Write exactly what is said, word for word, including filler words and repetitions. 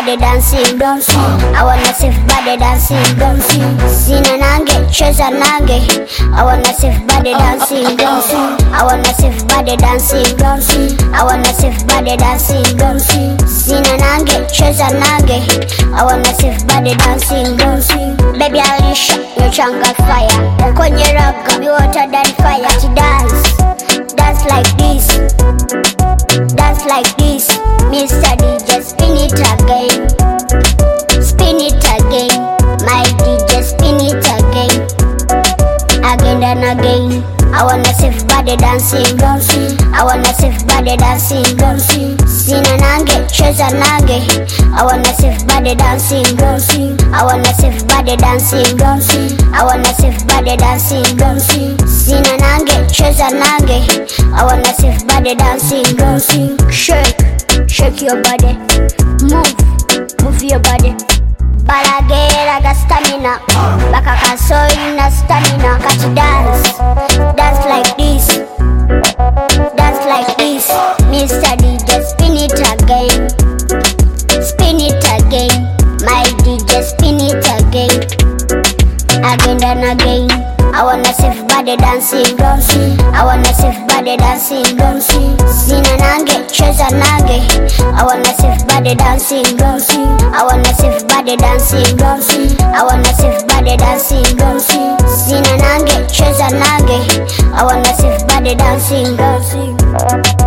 body dancing, dancing. I wanna see body dancing, dancing. Sina nange, cheza nange. I wanna see body dancing, dancing. I wanna see body dancing, dancing. I wanna see body dancing, dancing. Sina nange, cheza nange. I wanna see body dancing, dancing. Baby Alicia, your changa fire. Kwenye raga, you hotter than fire. She dance, dance like this, dance like this. Mister D J, spin it again, spin it again. My D J, spin it again, again and again. I wanna see body dancing, dancing. I wanna see body dancing, dancing. Sina nange, cheza nange. I wanna see body dancing, dancing. I wanna see body dancing, dancing. I wanna see body dancing, dancing. Sina nange, cheza nange. I wanna see body dancing, dancing. Shake, shake your body. Move, move your body. Balagera got stamina, baka kasoi na stamina. Catch dance, dance like this, dance like this. Mister D J, spin it again, spin it again. My D J, spin it again, again and again. I wanna see body dancing, dancing. I wanna see body dancing, dancing. Sina nange, cheza nange. I wanna see body dancing, dancing. I wanna see body dancing, dancing. I wanna see body dancing, dancing. Sina nange, cheza nange. I wanna see body dancing, dancing.